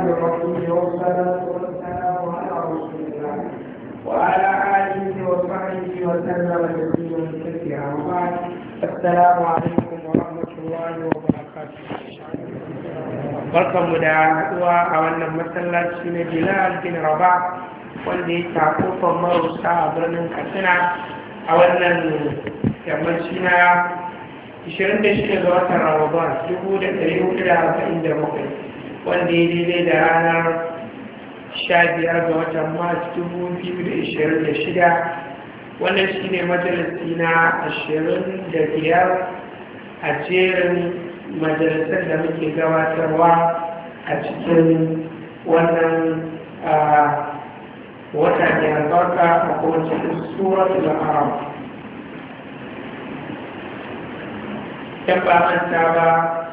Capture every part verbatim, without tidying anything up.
الرحيم والصلاة والسلام على رسول الله وعلى آله وصحبه وسلم تسليما كثيرا وبعد السلام عليكم ورحمة الله وبركاته. barkanmu da haɗuwa a wannan masallaci na Bilal bin Rabah wanda ya tafi kofar marusa a birnin Katsina a wannan yammaci na ishirin da shida ga watan Ramadan dubu da ɗari hudu da arba'in da bakwai wanda ya daidai da ranar sha biyar ga watan Mars dubu biyu da ishirin da shida. Wannan shi ne majalisi na ashirin da biyar a jerin majalisar da muke gabatarwa a cikin wannan wata mai albarka a kuma cikin suratul A'raf. Yan ba manta ba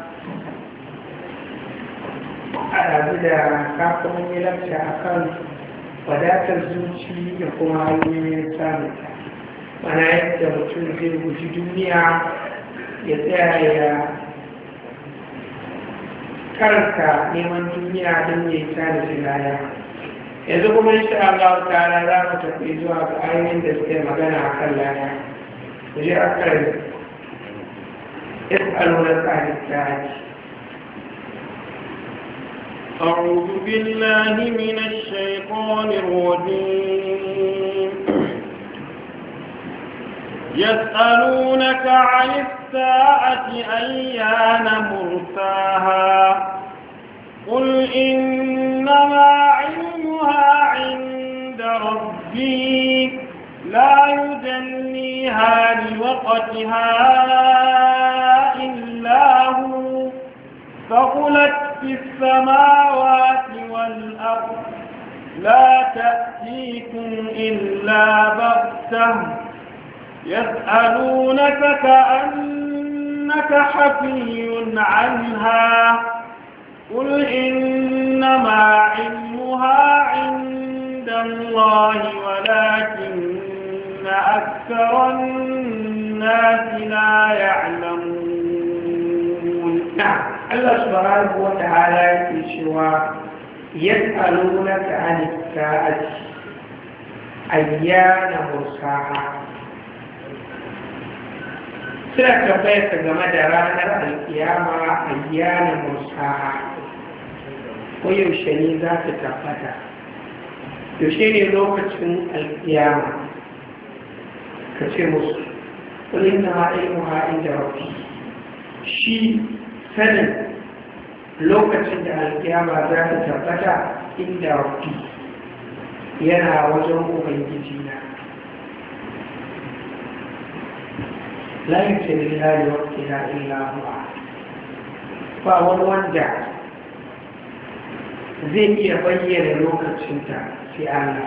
a ɗazu da kafin yi lakta a kan wadatar zuci da kuma hanyoyin samunta, mana yadda mutum zai guji duniya ya tsaya ya karanta neman duniya don ya yi tarihi laya. Yanzu kuma insha Allah ta'ala za mu tafi zuwa ga ayoyin da suke magana a kan laya. Ku je a kan يسألونك عن الساعة. أعوذ بالله من الشيطان الرجيم. يسألونك عن الساعة أيان مرساها قل إنما علمها عند ربي لا يجليها لوقتها إلا هو ثقلت في السماوات والأرض لا تأتيكم إلا بغتة يسألونك كأنك حفي عنها قل إنما علمها عند الله ولكن أكثر الناس لا يعلمون. نعم، الله سبحانه وتعالى يقول يسألونك عن الساعة أيان مرساها. suna tambayar ta game da ranar alkiyama ayyana mursaha, ko yaushe ne za ta tabbata, yaushe ne lokacin alkiyama. ka ce musu ƙulin na ma'ilmuha inda rafi, shi sanin lokacin da alkiyama za ta tabbata inda rafi yana wajen ubangiji na. la yujalliha li waqtiha illa huwa, ba wani wanda zai iya bayyana lokacinta sai Allah.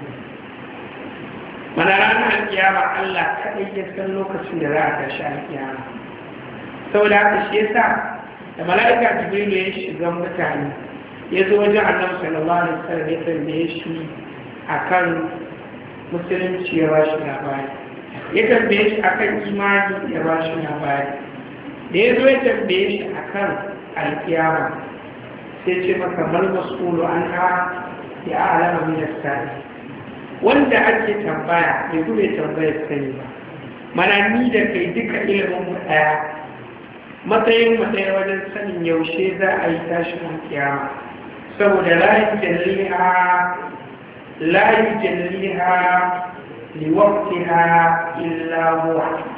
Mana ranar alkiyama Allah kaɗai ya san lokacin da za a tashi alkiyama. Saboda haka shi yasa da mala'ika Jibrilu ya shiga mutane ya zo wajen Annabi sallallahu alaihi wasallam ya tambaye shi akan musulunci ya ba shi labari, ya tambaye shi akan imani ya ba shi labari, da ya zo ya tambaye shi akan alkiyama sai ce maka mal mas'ulu anha ya alama min as-sa'i, wanda ake tambaya bai gube tambayar sani ba. Mana ni da kai duka ilimin mu daya, matsayin mu daya wajen sanin yaushe za a yi tashin alkiyama, saboda la yujalliha la yujalliha لوقتها إلا هو.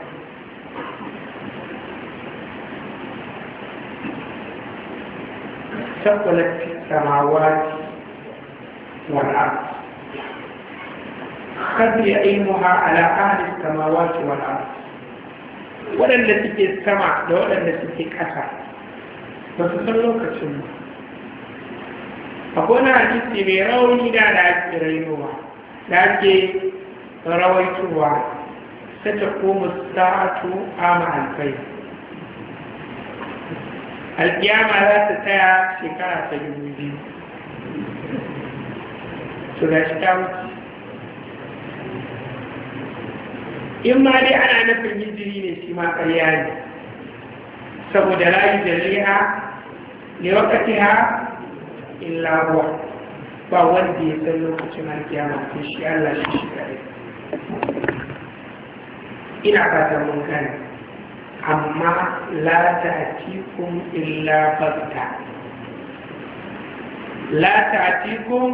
ثقلت في السماوات والأرض، خفي علمها على أهل السماوات والأرض. waɗanda suke sama da waɗanda suke ƙasa ba su san lokacin ba. akwai na hadisi mai rauni da da ake rainowa da ake rawaituwa ta taƙomu sa'atu ama alfai, alƙiyama za ta tsaya shekara ta dubu biyu. su ga shi ta wuce. in ma dai ana nufin hijiri ne shi ma ƙarya ne, saboda la yujaliha li waqtiha illa huwa ba wanda ya san lokacin alkiyama sai shi Allah shi shi kare ina fatan mun gane amma la ta'tikum illa bagta la ta'tikum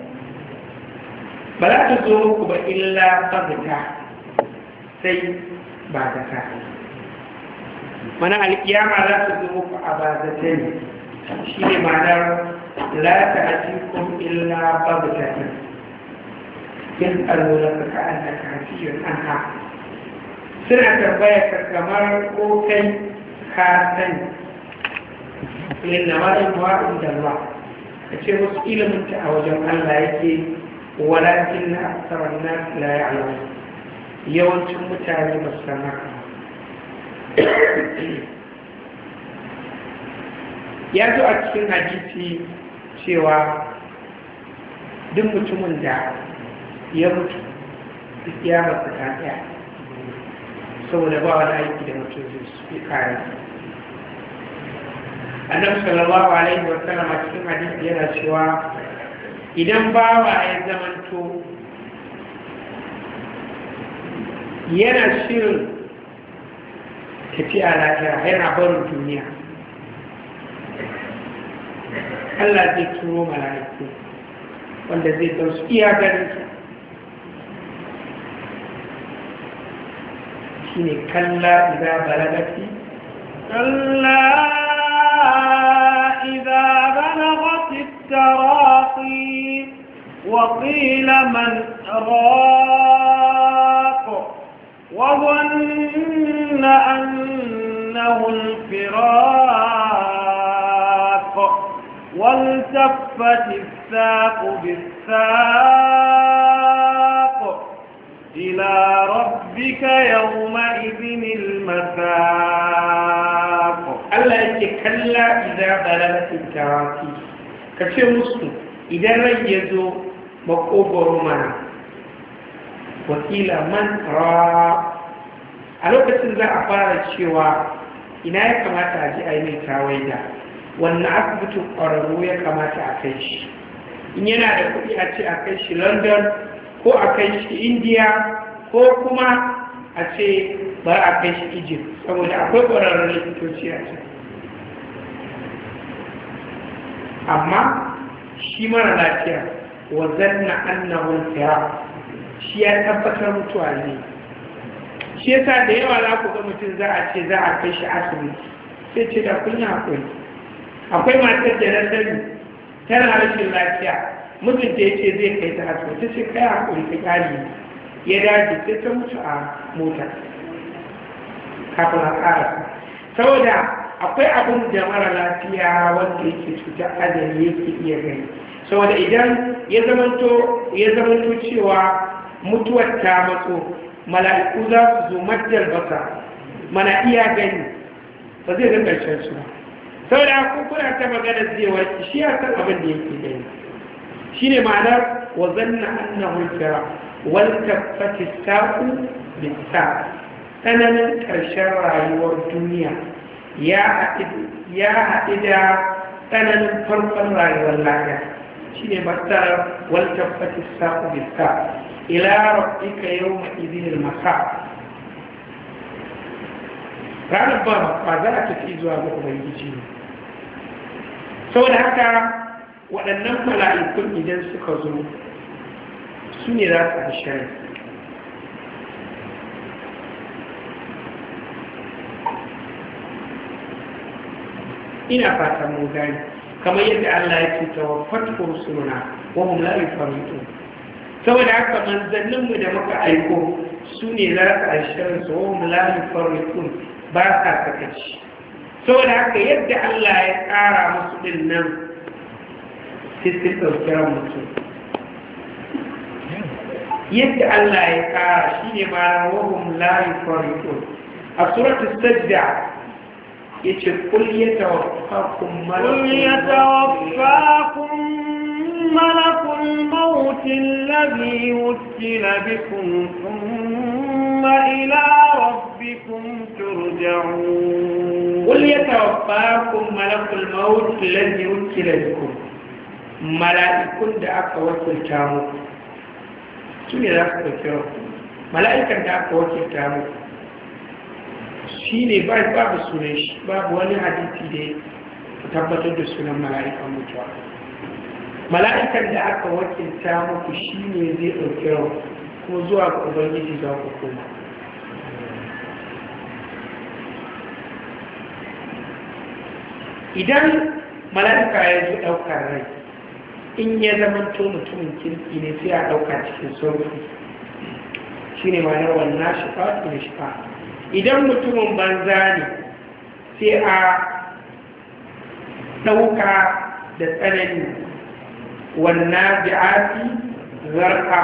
ba za ta zo muku ba illa bagta sai ba da ta mana alkiyama za ta zo muku a bazata ne shi ne ma'anar la ta'tikum illa bagta yin alwala ka annaka hafiyun anha suna tambaya ka kamar ko kai ka sani inna ma ilmuha inda Allah ka ce musu iliminta a wajen Allah yake walakin na aksarar nas la ya'lamu yawancin mutane ba su san haka ya zo a cikin hadisi cewa duk mutumin da ya mutu duk ya masu ta ɗaya saboda ba wani aiki da mutum zai su kare annabi sallallahu alaihi wa sallam a cikin hadisi yana cewa idan bawa ya zamanto yana shirin tafiya lafiya yana barin duniya Allah zai turo mala'iku wanda zai dausu iya ganin su shine kalla idza balagati kalla idza balagati at-taraqi wa qila man raq wa dhanna annahu al-firaq والتفت الساق بالساق إلى ربك يومئذ المساق الله يتكلى إذا بلغت التراكي كشي مسلم إذا ريزو مقوبر منا وكيل من را a lokacin za a fara cewa ina ya kamata a ji a yi mai tawaida wannan asibitin ƙwararru ya kamata a kai shi in yana da kuɗi a ce a kai shi london ko a kai shi india ko kuma a ce ba a kai shi egypt saboda akwai ƙwararrun likitoci a can amma shi mara lafiya wazan na annahun fira shi ya tabbatar mutuwa ne shi yasa da yawa za ku ga mutum za a ce za a kai shi asibiti sai ce da kunya akwai akwai matar da na sani tana rashin lafiya mijinta ya ce zai kai ta asibiti sai kai hakuri ta kari ya dace sai ta mutu a mota kafin a ƙarasa saboda akwai abin da mara lafiya wanda yake cutar ajali yake iya gani saboda idan ya zamanto ya zamanto cewa mutuwar ta matso mala'iku za su zo majal basa mana iya gani ba zai ga ƙarshen su ba sau da ku kuna ta magana zai warki shi ya san abin da yake gani shi ne ma'anar wa zanna annahu fira wal taffati saqu bis saq tsananin ƙarshen rayuwar duniya ya haɗu da tsananin farkon rayuwar lafiya shi ne masarar wal taffati saqu bis saq ila rabbika yawma idhil masaq ranar ba ba za a tafi zuwa ga ubangiji ne saboda haka waɗannan mala'ikun idan suka zo su ne za su bishari ina fatan mu gani kamar yadda Allah ya ce tawaffatu rusuluna wa hum la yufarritun saboda haka manzanninmu da muka aiko su ne za su ashirin su wa hum la yufarritun ba sa sakaci saboda haka yadda Allah ya tsara musu din nan sai su ɗauki ran mutum yadda Allah ya tsara shi ne ma na wahum la yufarritun a suratul sajda yace kul yatawaffakum malakul malakul maut alladhi wukila bikum thumma ila rabbikum turja'un قل يتوفاكم ملك الموت الذي وكل بكم mala'ikun da aka wakilta muku su ne za su ɗauki ranku. Mala'ikan da aka wakilta muku shi ne babu sunan shi, babu wani hadisi da ya tabbatar da sunan mala'ikan mutuwa. Mala'ikan da aka wakilta muku shi ne zai ɗauki ranku kuma zuwa ga Ubangiji za ku koma. Idan mala'ika ya zo ɗaukar rai, in ya zama to mutumin kirki ne sai a ɗauka cikin sauki, shi ne ma'anar wannan shifa da shifa. Idan mutumin banza ne sai a ɗauka da tsanani, wannan bi'ati zarka,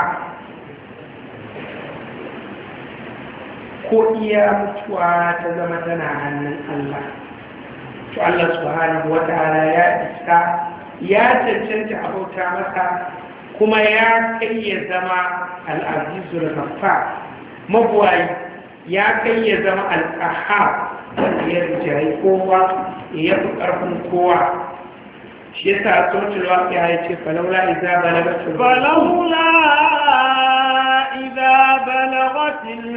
ko iya mutuwa ta zama tana hannun Allah. To Allah subhanahu wa ta'ala ya isa, ya cancanta abauta masa, kuma ya kai ya zama al'azizul ghaffar, mabuwayi, ya kai ya zama al-qahhar, wanda ya rinjaye kowa, ya fi ƙarfin kowa. Shi yasa a suratul waqi'a ya ce falawla idza balagatul falawla idza balagatil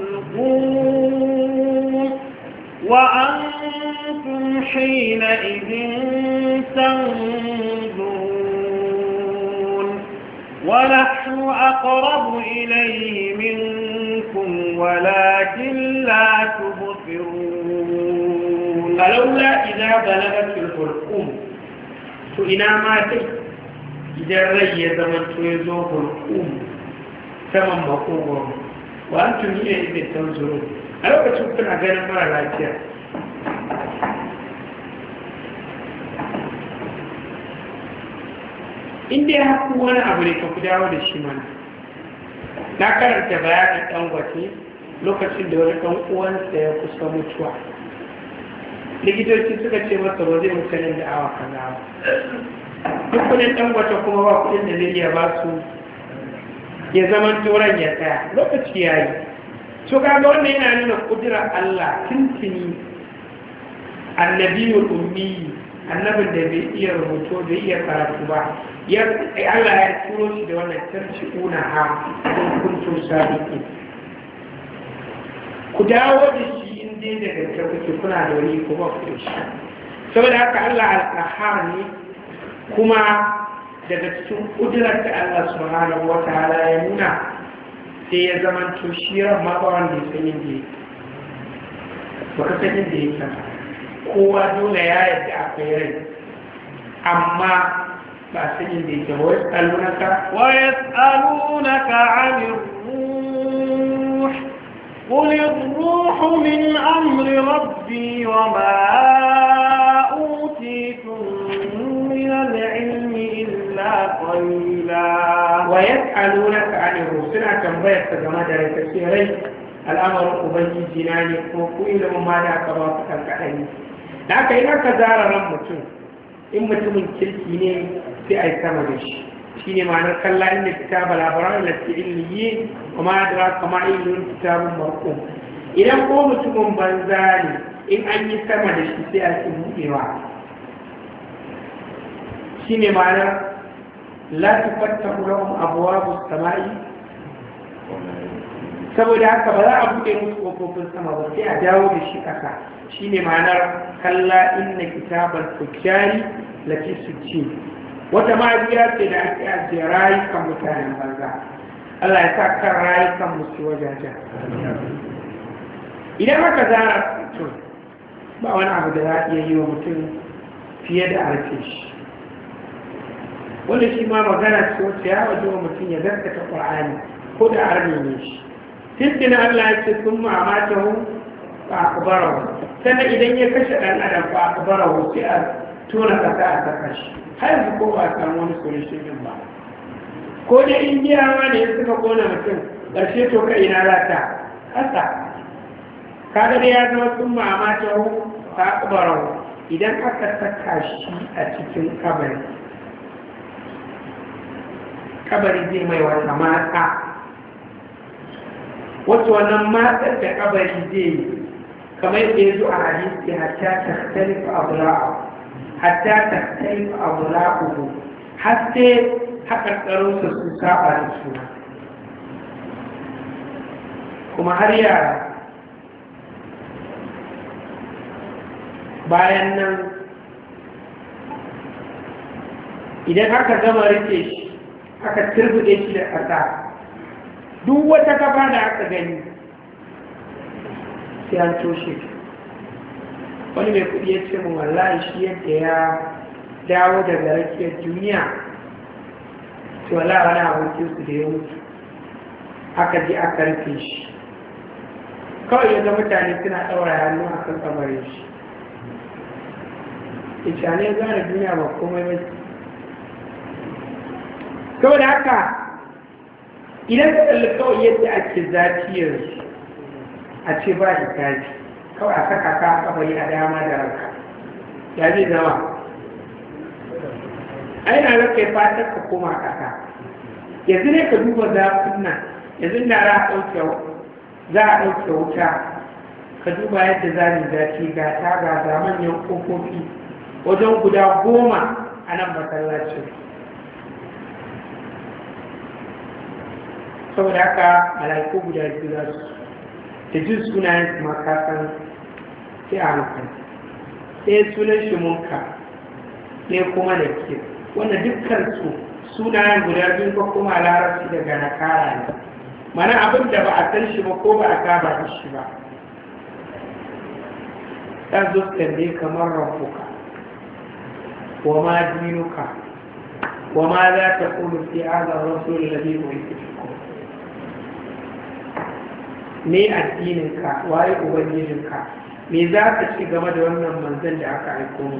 hulqum wa antum hina idhin tanzurun wa nahnu aqrabu ilayhi minkum walakin la tubsirun. falawla idza balagatul hulqum, to ina ma dai idan rai ya zama to ya zo hulqum saman makogoro, wa an tuni ne da tanzuru a lokacin kuna ganin mara lafiya. Inda ya haku wani abu ne ka ku dawo da shi mana. Na karanta bayanin Dangote lokacin da wani ɗan uwansa ya kusa mutuwa. Likitoci suka ce masa ba zai mutanen da awa kaza ba. Duk kudin Dangote kuma ba kudin da zai iya ba su ya zaman turan ya tsaya, lokaci ya yi. So kaga wannan yana nuna kudura Allah tuntuni annabiyul ummi, annabin da bai iya rubuto bai iya karatu ba, ya Allah ya turo shi da wannan tarji'una ha in kuntum sadiqin. Ku dawo da shi in dai da gaske kuke kuna da wani ko ba ku da shi. Saboda haka Allah al-qahhar ne, kuma daga cikin kudurar da Allah subhanahu wa ta'ala ya nuna sai ya zama to shi ma ba wanda ya san inda yake, baka san inda yake. Kowa dole ya yadda akwai rai, amma ba san inda yake ba. Wasu alunaka wa yas'alunaka 'anir ruh qul ar-ruhu min amri rabbi wa ma utitum min al-'ilmi illa qalila. wa yas'alunaka 'anir ruh, suna tambayar ka game da rai, kace rai al'amarin ubangiji na ne kuma ku ilimin ma da aka ba ku kankani. Da aka yi aka zara ran mutum, in mutumin kirki ne sai a yi sama da shi. Shi ne ma'anar kalla inda kitaba labaran lafi ilmiyi kuma da kama ilimin kitabun marko. Idan ko mutumin banza ne, in an yi sama da shi sai a ci buɗewa. Shi ne ma'anar la tufattahu lahum abwabus sama'i, saboda haka ba za a buɗe musu ƙofofin sama ba sai a dawo da shi ƙasa. Shi ne ma'anar kalla inna kitabar fujjari lafi sujji. Wata ma'ajiya ce da ake ajiye rayukan mutanen banza. Allah ya sa kan rayukan musu wajajen. Idan aka zara mutum, ba wani abu da za a iya yi wa mutum fiye da arfe shi. Wanda shi ma magana ce wacce ya waje wa mutum ya gaskata ƙur'ani ko da arme ne shi. Tintin Allah ya ce sun ma'amata hu ba a kubarawa, sannan idan ya kashe ɗan adam ba a kubarawa sai a tona ƙasa a saka shi. Har yanzu ko ba a samu wani solution din ba. Ko da indiyawa ne suka kona mutum, ƙarshe to ka ina za ta ƙasa. Kaga dai ya zama sun ma'amata hu ba a kubarawa. Idan aka saka shi a cikin kabari, kabari zai mai wata mata, wacce wannan matsar da kabari zai yi kamar yadda ya zo a hadisi hatta ta tarifa abula'u hatta ta tarifa abula'u har sai haƙarƙarunsa su saba da suna, kuma har yara. Bayan nan idan aka gama rike shi aka turbuɗe shi da ƙasa, duk wata kafa da aka gani sai an toshe ta. Wani mai kuɗi ya ce mu wallahi shi yadda ya dawo daga rakiyar duniya, to wallahi wani abokinsu da ya mutu aka je aka rufe shi, kawai ya ga mutane suna ɗaura hannu a kan kabarin shi. Ita ne gane duniya ba komai ba. Kawai da haka idan ka tsalli kawai yadda ake zafiyar a ce ba shi kaji, kawai a saka ka kabari a dama da ranka, ya zai zama ai na ga kai fatar ka koma kasa. Yanzu ne ka duba zafin nan, yanzu da za a ɗauke za a ɗauke wuta, ka duba yadda zamin zafi ga ta ga ga manyan ƙofofi wajen guda goma a nan masallacin. Saboda haka mala'iku guda biyu za su da jin sunayen su makasan sai a hankali. Ɗaya sunan shi munka, ɗaya kuma da ke, wanda dukkan su sunayen guda biyu ko kuma larabci daga nakara ne, mana abin da ba a san shi ba ko ba a saba da shi ba. ɗan zo tambaye kamar rabuka wa ma dinuka wa ma za ta ƙulu fi azar rasul da zai mai fitiko, me addininka, waye ubangijinka, me za ka ci game da wannan manzan da aka aiko mu.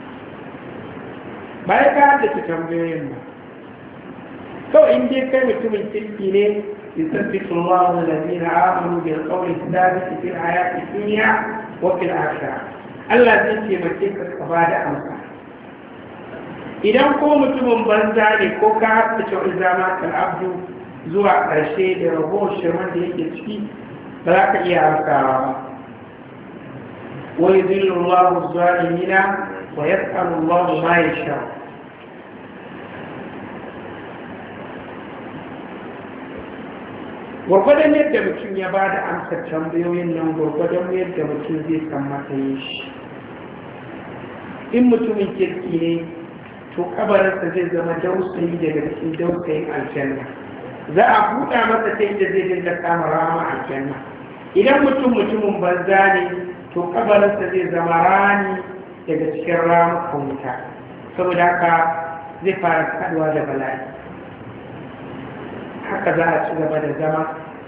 Bayan ka haddace tambayoyin ba, kawai in dai kai mutumin kirki ne, yusabbitu Allahu allazina amanu bil qawli thabit fil hayati dunya wa fil akhirah. Allah zai taimake ka ka bada amsa. Idan ko mutumin banza ne ko ka haddace izama kal abdu zuwa ƙarshe da rabo shirman da yake ciki, ba za ka iya amsawa ba. Wa yudhillu Allahu az-zalimina wa yaf'alu Allahu ma yasha. Gwargwadon yadda mutum ya ba da amsar tambayoyin nan, gwargwadon yadda mutum zai san matsayin shi. In mutumin kirki ne, to kabarinsa zai zama dausayi daga cikin dausayin aljanna. Za a buɗa masa ta yadda zai dinga kama rama aljanna. Idan mutum mutumin banza ne, to kabarinsa zai zama rani daga cikin ramukan wuta. Saboda haka zai fara kaduwa da bala'i. Haka za a ci gaba da zama,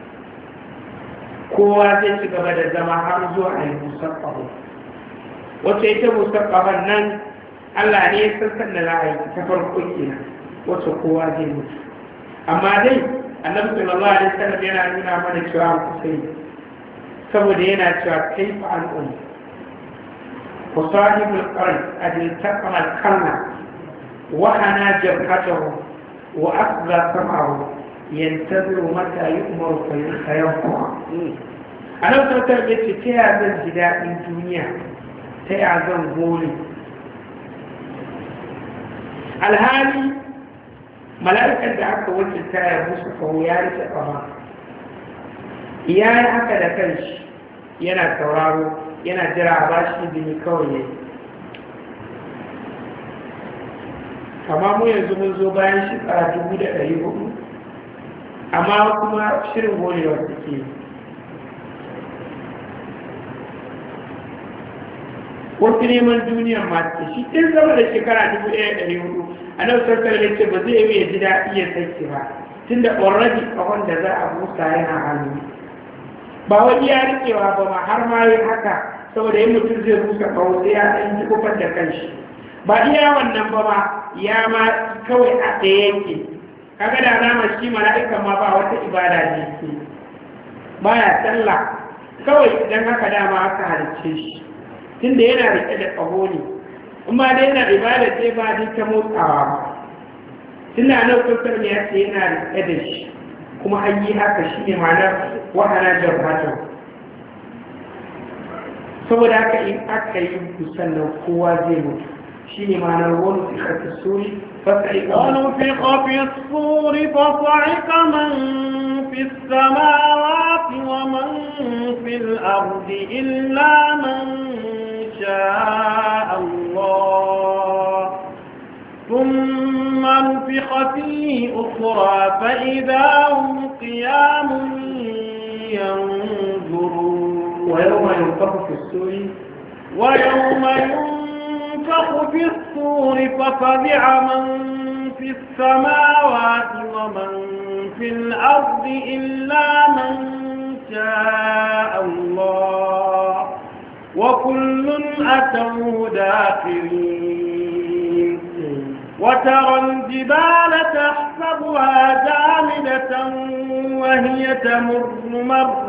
kowa zai ci gaba da zama har zuwa a yi musar ƙaho. Wacce ita musar ƙahon nan Allah ne ya sassan da za a yi ta farko kenan, wacce kowa zai mutu. Amma dai annabi sallallahu alaihi wasallam yana nuna mana cewa kusai, saboda yana cewa kaifa al'um wa sahibul qarn adil taqama al-qarna wa hana jabhatahu wa asgha sam'ahu yantaziru mata yu'maru fa yanfa. Annabi sallallahu alaihi wasallam yace ta ya zan ji daɗin duniya, ta ya zan gole, alhali mala'ikan da aka wakilta ya musu kawo ya rike ƙafa, ya yi haka da kanshi yana sauraro, yana jira a bashi izini kawai ya yi. Amma mu yanzu mun zo bayan shekara dubu da ɗari hudu, amma kuma shirin golewa suke yi. Wasu neman duniyar masu shi ɗin zama da shekara dubu ɗaya da ɗari hudu, a nan sarkar da ce ba zai yi ya ji daɗi ya sake ba, tun da already ƙahon da za a busa yana hannu. Ba wani ya riƙewa ba ma har ma yi haka, saboda yin mutum zai busa ƙaho sai ya ɗan ji kufar da kanshi. Ba iya wannan ba ma, ya ma kawai a ɗaya yake. Kaga da alama shi mala'ikan ma ba wata ibada da yake. Ba ya sallah, kawai idan haka dama aka halicce shi. Tunda yana rike da ƙaho ne, in ba dai yana ibada ce ba dai ta motsawa ba. Tunda a nan kusur ne ya ce yana rike da shi, kuma an yi haka shi ne ma'anar wahana jarbatan. Saboda haka in aka yi kusan nan kowa zai mutu, shine ma'anar wani fi suri fasa'ika ونفخ في الصور فصعق من في السماوات ومن في الأرض إلا من شاء الله ثم نفخ فيه أخرى فإذا هم قيام ينظرون ويوم ينفخ في السور ويوم ينفخ في الصور ففزع من في السماوات ومن في الأرض إلا من شاء الله وكل أتوه داخرين وترى الجبال تحسبها جامدة وهي تمر مر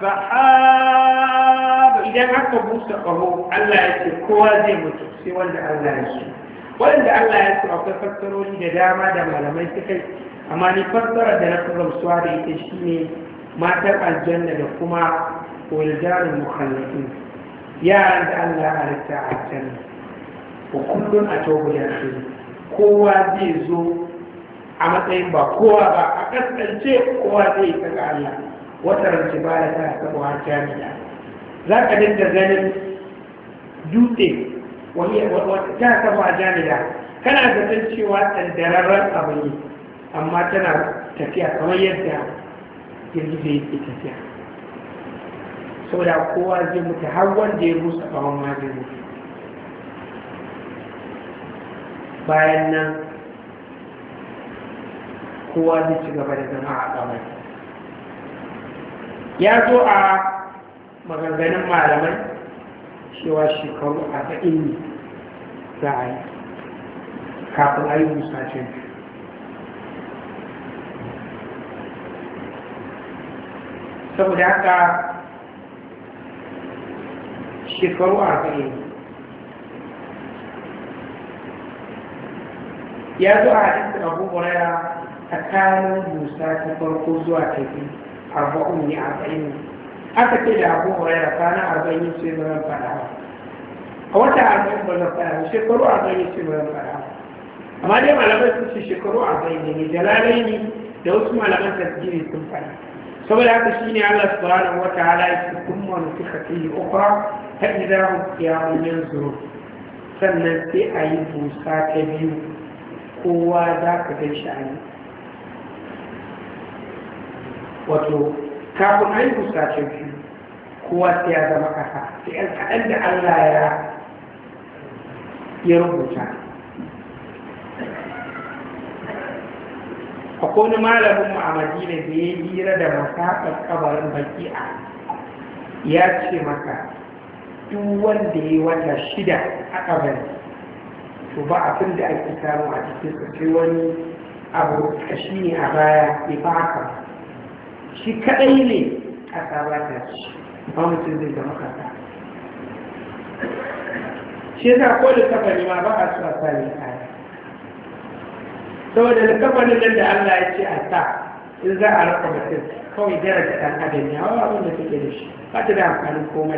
السحاب idan aka busa ƙaho Allah ya ce kowa zai mutu sai wanda Allah ya so wanda Allah ya so akwai fassarori da dama da malamai suka yi amma ni fassara da na fi gamsuwa da ita shine matar aljanna da kuma wildanul mukhallafin yaran da Allah ya halitta a aljanna wa kullun atubu ilayhi kowa zai zo a matsayin ba kowa ba a kaskance kowa zai yi ga Allah wata rance ba da ta sabuwa jami'a za ka dinga ganin dutse wata ta sabuwa jami'a kana zaton cewa tsandararren abu ne amma tana tafiya kamar yadda yanzu zai yi tafiya saboda kowa zai mutu har wanda ya rusa ƙawon ma zai mutu bayan nan kowa zai ci gaba da zama a ƙamar ya zo a maganganun malamai cewa shekaru arba'in ne za a yi kafin a yi musacin saboda haka shekaru arba'in ya zo a hadisin Abu Hurairah tsakanin musa ta farko zuwa ta biyu arba'un ne arba'in ne aka ce da Abu Hurairah kana arba'in sai ba zan faɗa ba a wata arba'in ba zan faɗa ba shekaru arba'in sai ba zan faɗa ba amma dai malamai sun ce shekaru arba'in ne jalalai ne da wasu malaman tasiri sun faɗa saboda haka shine Allah subhanahu wataala ya ce kuma nufiqa fihi ukhra fa idza hum qiyamun yanzurun sannan sai a yi busa ta biyu kowa za ka gan shi a yi wato kafin a yi busa ta biyu kowa sai ya zama ƙasa sai yan kaɗan da Allah ya ya rubuta akwai wani malamin mu a Madina da ya yi hira da masaƙar kabarin baki'a ya ce maka duk wanda ya yi wata shida a kabari to ba abin da ake samu a cikin sai wani abu kashi ne a baya ya ba haka shi kaɗai ne a sabata shi ba mutum zai zama kasa shi yasa ko da kabari ma ba a su a sami kaya saboda da kafanin nan da Allah ya ce a sa in za a raka mutum kawai daraja ɗan adam ya wa abin da take da shi ba ta da amfanin komai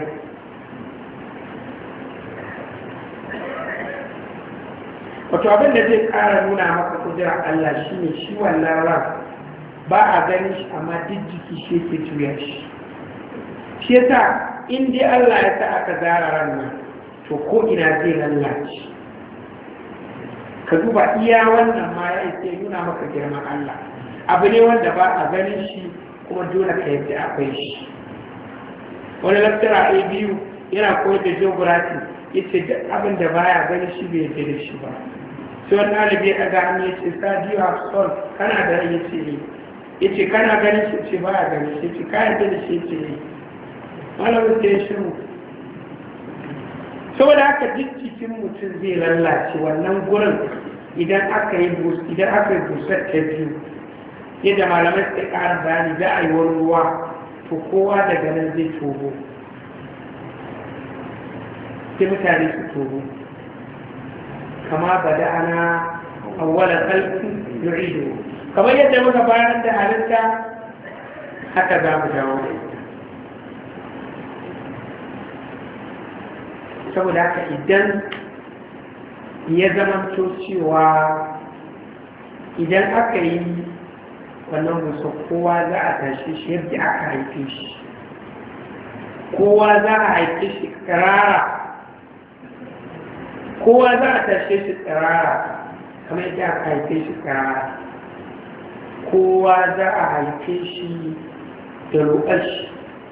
wato abin da zai ƙara nuna maka kujerar Allah shi ne shi wannan ran ba a ganin shi amma duk jiki shi ke juya shi shi yasa in dai Allah ya sa aka zara ran nan to ko ina zai lallace ka duba iya wannan ma ya ce nuna maka girman Allah abu ne wanda ba a ganin shi kuma dole ka yadda akwai shi wani laftara a biyu yana koyar da geography ya ce duk abin da baya ganin shi bai yadda da shi ba sai wani ɗalibi ya ɗaga hannu ya ce sa do you have soul kana da rai ya ce ne ya ce kana ganin shi ce baya ganin shi ce kayan da shi ce ne malamin sai ya shiru saboda haka duk cikin mutum zai lallace wannan gurin idan aka yi idan aka yi busar ta biyu yadda malamai suka ƙara bayani za a yi wani ruwa to kowa daga nan zai tobo sai mutane su tobo kama ba da ana awwala kalfi yu'idu kamar yadda muka bayar da halitta haka za mu dawo da ita saboda haka idan ya zamanto cewa idan aka yi wannan gusa kowa za a tashi shi yadda aka haife shi, kowa za a haife shi tsirara, kowa za a tashe shi tsirara kamar yadda aka haife shi tsirara, kowa za a haife shi da roƙar shi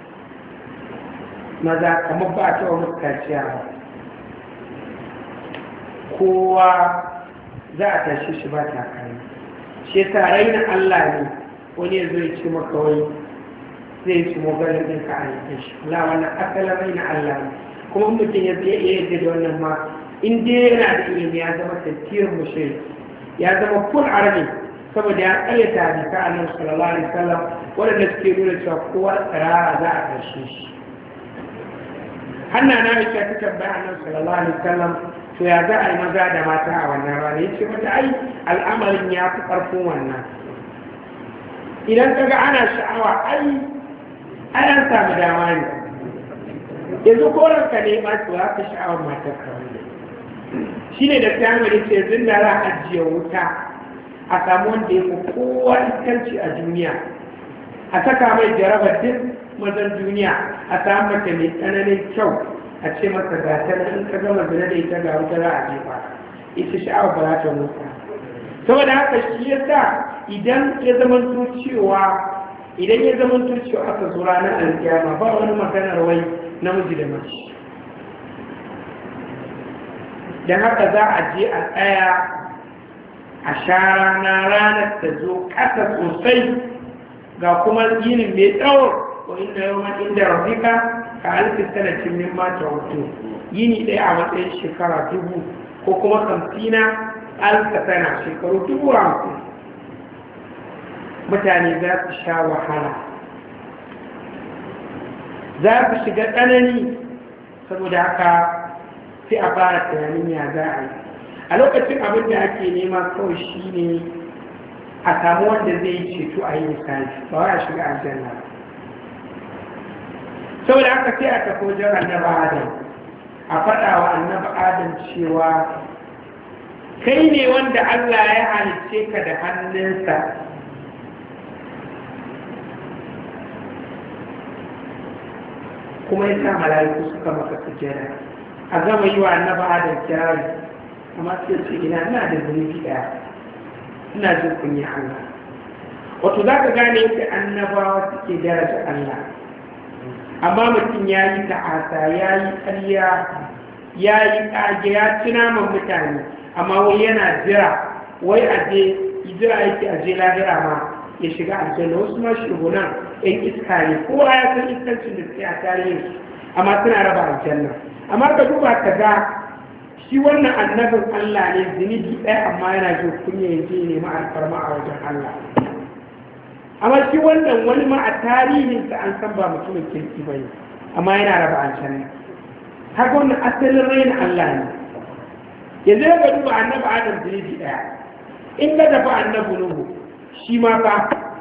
maza kamar ba a taɓa musu kaciya ba, kowa za a tashe shi ba takalmi. Shi yasa raina Allah ne wani ya zo ya ce maka wai zai ci mogalin ɗinka a yankin shi, la wannan asalin raina Allah ne. Kuma mutum ya iya yadda da wannan ma in dai yana da ilimi ya zama tafiyar mushrik, ya zama full army, saboda ya ƙaryata hadisa annabi sallallahu alaihi wasallam wanda suke nuna cewa kowa tsirara za a tashe shi. Hanna na Aisha ta tambaya annabi sallallahu alaihi wasallam to ya za a yi maza da mata a wannan rana, yace mata ai al'amarin ya fi ƙarfin wannan. Idan kaga ana sha'awa ai ai an samu dama ne. Yanzu koranka ne ma to ya fi sha'awar matar ka. Shi ne da tamari ce yanzu da za a ajiye wuta a samu wanda ya fi kowa iskanci a duniya, a saka mai jarabar duk mazan duniya, a samu mace mai tsananin kyau a ce masa gata na in ka gama zina da ita ga wuta za a jefa, ita sha'awar ba za ta mutu. Saboda haka shi ya sa idan ya zama cewa idan ya zama cewa aka zo ranar alkiyama ba wani maganar wai namiji da mace. Don haka za a je a tsaya a sha rana ranar ta zo ƙasa sosai ga kuma yinin mai tsawo ko inda yawan inda rafika ka alfi sanacin min mata hoto yini ɗaya a matsayin shekara dubu ko kuma kamfina alfa sana shekaru dubu hamsin. Mutane za su sha wahala, za su shiga tsanani, saboda haka sai a fara tunanin ya za a yi. A lokacin abin da ake nema kawai shi ne a samu wanda zai yi ceto a yi misali ba wa a shiga aljanna. Saboda haka sai a tafi wajen annaba Adam a faɗa wa annaba Adam cewa kai ne wanda Allah ya halicce ka da hannunsa, kuma ya sa mala'iku suka maka sujjada. A gama yi wa annaba Adam kirari, amma sai ce ina ina da zunubi ɗaya, ina jin kunya Allah. Wato za ka gane yadda annabawa suke daraja Allah, amma mutum ya yi ta'asa, ya yi ƙarya, ya yi ƙage, ya ci naman mutane, amma wai yana jira wai a je jira yake a je lahira ma ya shiga aljanna. Wasu ma shugunan ɗan iska ne, kowa ya san iskancin da suke a tarihin, amma suna raba aljanna. Amma ka duba ka ga shi wannan annabin Allah ne zunubi ɗaya, amma yana jin kunya ya je nema alfarma a wajen Allah. Amma shi wannan wani ma a tarihinsa an san ba mutumin kirki ba ne, amma yana raba aljanna. Haka wannan asalin raina Allah ne. Yanzu ya ga duba annabi Adam zunubi ɗaya, in ka dafa annabi Nuhu shi ma fa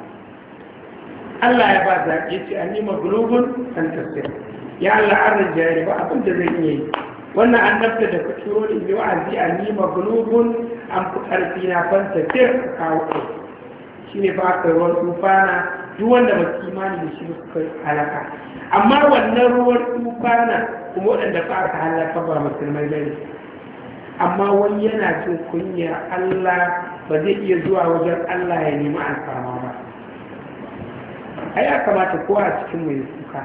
Allah ya ba zaɓi ya ce an yi maglubun kan tafsir, ya Allah an rinjaye ba abin da zai iya yi. Wannan annabta da ka turo ni bi wa'azi an yi maglubun an fi ƙarfi na fanta tir kawo kai. Shi ne ba ka ruwan tufana duk wanda ba su imani da shi suka halaka. Amma wannan ruwan tufana kuma waɗanda ba aka halaka ba musulmai bane. Amma wani yana jin kunya Allah ba zai iya zuwa wajen Allah ya nemi alfarma ba. Ai ya kamata kowa a cikinmu ya kuka.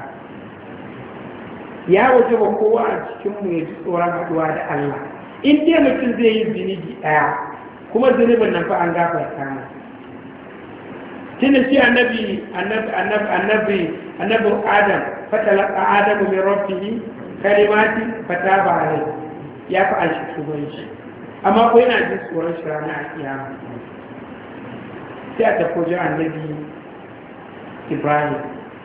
Ya waje ba kowa a cikinmu ya ji tsoron haɗuwa da Allah. In dai mutum zai yi zunubi ɗaya, kuma zunubin nan fa an gafarta mu. Tunda shi annabi annabi annabi annabi annabi Adam fatalaqa Adamu min rabbihi kalimati fataba alayhi. Ya fi an shi tuban shi, amma ko yana jin tsoron shi rana a kiyama. Sai a tafi wajen annabi Ibrahim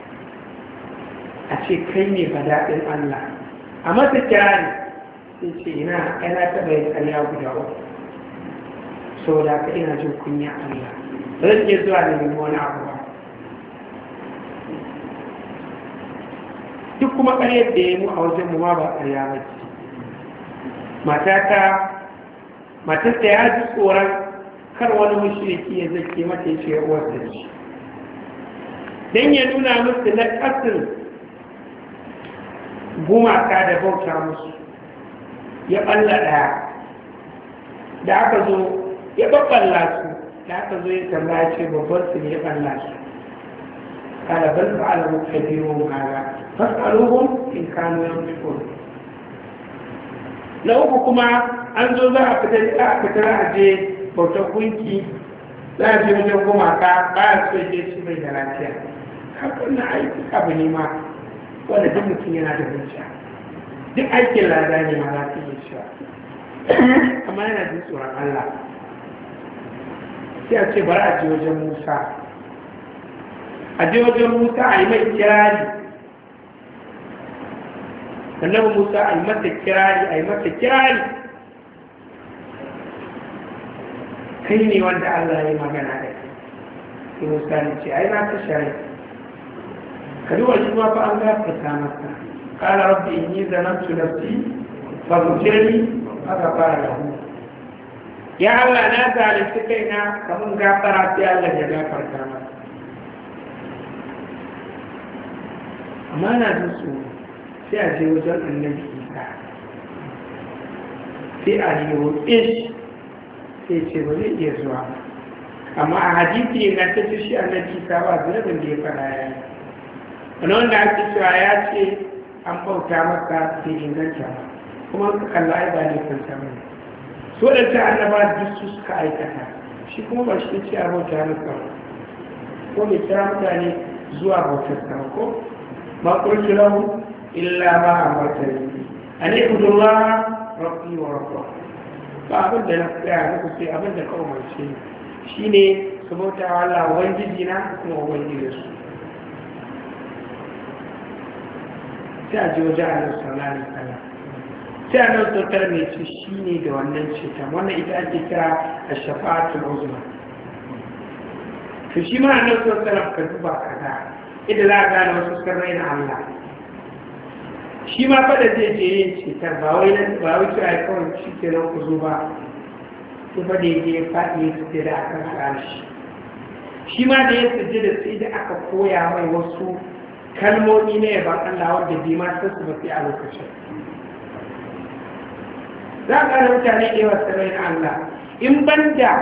a ce kai ne ba daɗin Allah, a masa kirari sai ce ina yana taɓa yin ƙarya guda uku, saboda ka ina jin kunya Allah, ba zan iya zuwa da nemi wani abu ba. Duk kuma ƙaryar da ya yi mu a wajen mu ma ba ƙarya ba ce. Matata matarsa ya ji tsoron kar wani mushriki ya zake mata ya ce uwarsa ce don ya nuna musu na ƙasar gumaka da bauta musu ya ɓalla ɗaya da aka zo ya ɓaɓɓalla su da aka zo ya tambaya ce babban su ne ya ɓalla su kada ban su alamu kabiru mara fasaluhum in kanu yanfiqun na uku kuma an zo za a fita a fitar a je bautar gunki za a je wajen gumaka ba a so je shi bai da lafiya kafin na aiki abu ne ma wanda duk mutum yana da zuciya duk aikin lada ne ma za ta yi cewa amma yana jin tsoron Allah sai a ce bari a je wajen Musa a je wajen Musa a yi mai kirari annabi Musa a yi masa kirari a yi masa kirari kai ne wanda Allah ya yi magana da kai sai Musa ne ce ai na ta shari ka duba shi ma fa an gafarta masa qala rabbi inni zalamtu nafsi faghfirli faghfara lahu ya Allah na zalunci kaina kamun gafara sai Allah ya gafarta masa amma na jin su sai a je wajen annabi Isa sai a yi roƙe shi sai ce ba zai iya zuwa amma a hadisi na ta ce shi annabi Isa ba zunubin da ya fara ya yi wani wanda ake cewa ya ce an bauta masa bai inganta ba kuma ka kalla ai ba ne kanta ba ne so da ta annaba duk su suka aikata shi kuma ba shi ce a bauta masa ko bai kira mutane zuwa bautar sa ko ma qultu lahu illa ma amartani an ibudullah rabbi wa rabbakum ba abin da na tsaya muku sai abin da ka umarce ni shine su bauta wa Allah ubangiji na kuma ubangiji su sai a ji wajen Allah sallallahu alaihi wasallam sai Allah sautar ne ce shine da wannan ceton wannan ita ake kira ash-shafa'atul uzma to shi ma Allah sallallahu alaihi wasallam ka duba kaza idan za a gane wasu sirrai na Allah shi ma fada zai je yin cetar ba wai nan ba wai cewa kawai shi ke nan ku zo ba su fa da ya faɗi ya fice da akan harashi shi ma da ya suje da sai da aka koya mai wasu kalmomi na yaban Allah wanda bai ma san su ba sai a lokacin za a gane mutane da yawa sirrai na Allah in banda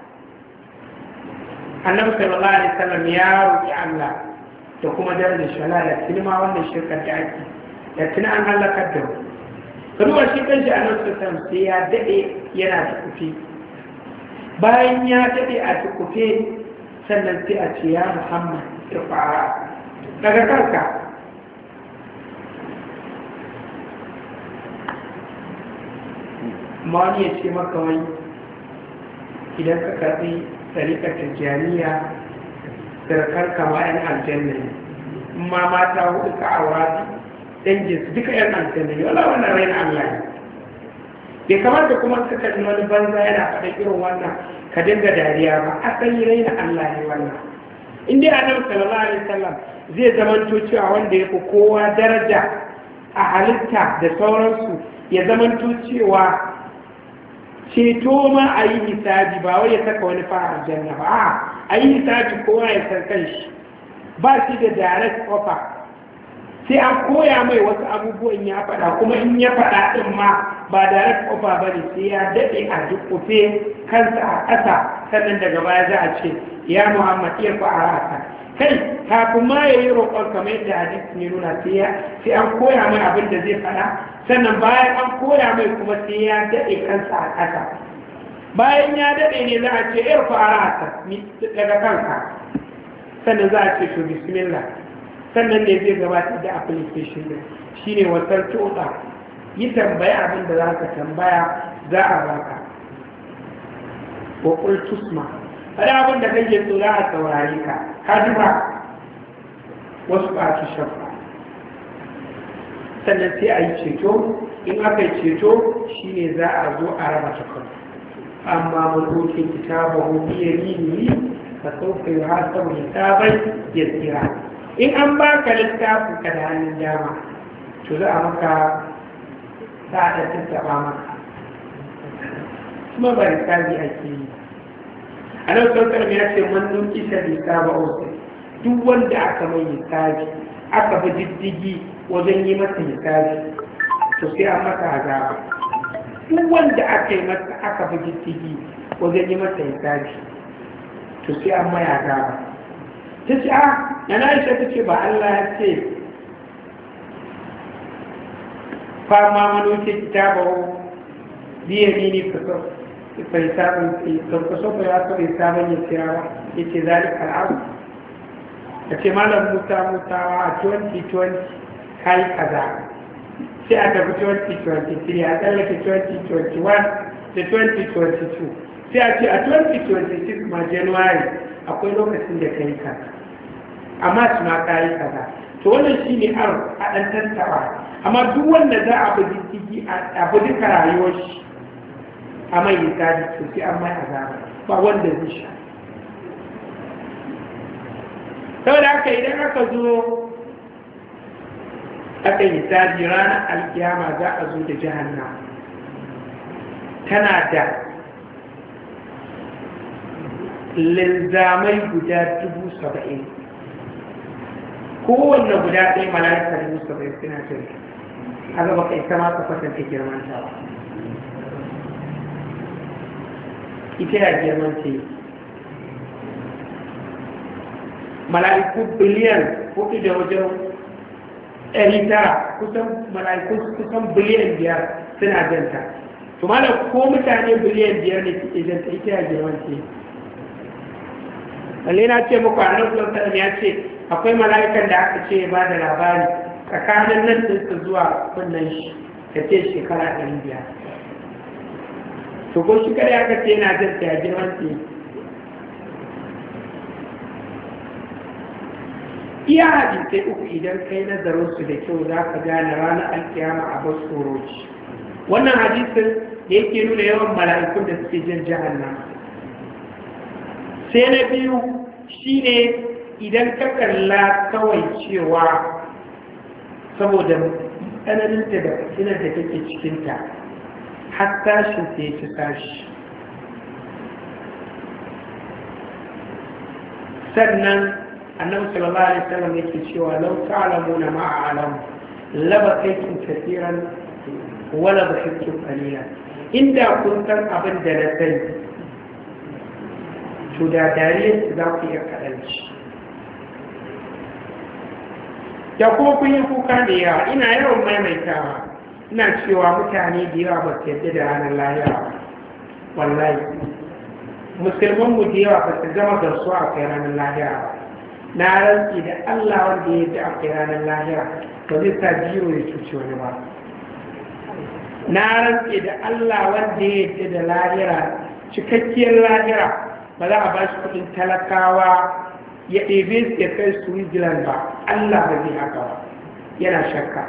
annabi sallallahu alaihi wasallam ya roƙi Allah da kuma darajar shalala tilma wannan shirkar da ake da tuna an halakar da mu kaduwa shi kanshi a nan sassan sai ya daɗe yana tukufe bayan ya daɗe a tukufe sannan sai a ce ya muhammad irfa'a daga kanka ma wani ya ce maka wani idan ka karɓi tsarikar tijjaniya sarkar kama yan aljanna ne ma mata hudu ka aura dangin su duka yan aljanna ne wala wannan raina Allah ne bai kamata kuma ka kalli wani banza yana faɗa irin wannan ka dinga dariya ba asali raina Allah ne wannan in dai annabi sallallahu alaihi wasallam zai zamanto cewa wanda ya fi kowa daraja a halitta da sauransu ya zamanto cewa ceto ma a yi hisabi ba wai ya saka wani fa aljanna ba a yi hisabi kowa ya san kanshi ba shi da direct offer sai an koya mai wasu abubuwan ya faɗa kuma in ya faɗa ɗin ma ba direct offer ba ne sai ya daɗe a dukufe kansa a ƙasa sannan daga baya za a ce ya muhammad iya fa'a haka kai kafin ma ya yi roƙon kamar yadda hadisi ne nuna sai an koya mai abin da zai faɗa sannan bayan an koya mai kuma sai ya daɗe kansa a ƙasa bayan ya daɗe ne za a ce irfa a rasa daga kanka sannan za a ce to bismillah sannan ne zai gabatar da application din shine wasar tota yi tambaya abin da za ka tambaya za a baka wa qul tusma kada abin da kake so za a saurare ka ka ji ba wasu ba ki shafa sannan sai a yi ceto in aka yi ceto shine za a zo a raba takwas amma mun roke kitabahu bi yaminihi fa sawfa yuhasabu hisaban yasira in an baka littafin ka da hannun dama to za a maka za a tattaba maka kuma ba hisabi ake yi. A nan sautar ya ce man nuki sadika ba wasu duk wanda aka mai hisabi aka bi diddigi wajen yi masa hisabi to sai an masa azaba. Duk wanda aka yi masa aka bi diddigi wajen yi masa hisabi to sai an mai azaba. Ta ce a yana Aisha ta ce ba Allah ya ce fama manuke kitabahu biyamini fasau فحساب فسوف يعطوا حسابا يسيرا yace zalika al'abu yace malam Musa Musa a twenty twenty kai kaza sai a tafi twenty twenty-three a tsallake twenty twenty-one da twenty twenty-two sai a ce a twenty twenty-six ma January akwai lokacin da kai kaza amma su ma kai kaza to wannan shine aro a dan tantawa amma duk wanda za a bi diddigi a bi duka rayuwar shi a mai hisabi to sai an mai azaba ba wanda zai sha. Saboda haka idan aka zo aka hisabi ranar alkiyama za a zo da jahannama tana da linzamai guda dubu saba'in kowanne guda ɗaya mala'ika dubu saba'in suna jirgin haka baka ita ma ka kwatanta girman ta ba. Ita ya girman ce mala'iku biliyan hudu da wajen ɗari tara kusan mala'iku kusan biliyan biyar suna janta to malam ko mutane biliyan biyar ne suke janta ita ya girman ce. Lalle na ce muku annabi sallallahu alaihi ya ce akwai mala'ikan da aka ce ba da labari tsakanin nan ɗinsa zuwa wannan shi ta ce shekara ɗari biyar to ko shi kare aka ce yana jin ta girman ce. Iya hadisai uku idan kai nazarin su da kyau za ka gane ranar alkiyama a bas tsoroci. Wannan hadisin da yake nuna yawan mala'ikun da suke jin jahannama. Sai na biyu shine idan ka kalla kawai cewa saboda tsananinta da fitinar da take cikinta har tashin sai ya ci tashi sannan annabi sallallahu alaihi wasallam yake cewa law ta'lamuna ma a'lamu labaqaytum kathiran wa la bahithtum qalilan inda kun san abin da na sani to da dariyar za ku iya kaɗanci da kuma kun yi kuka da yawa ina yawan maimaitawa ina cewa mutane da yawa ba su yadda da ranar lahira ba wallahi musulmanmu da yawa ba su gama garsu a kai ranar lahira ba na rantsi da Allah wanda ya yadda a kai ranar lahira ba zai sa jiro ya cuci wani ba na rantsi da Allah wanda ya yadda da lahira cikakkiyar lahira ba za a ba shi kudin talakawa ya ɗebe su ya kai Switzerland ba Allah ba zai haka ba yana shakka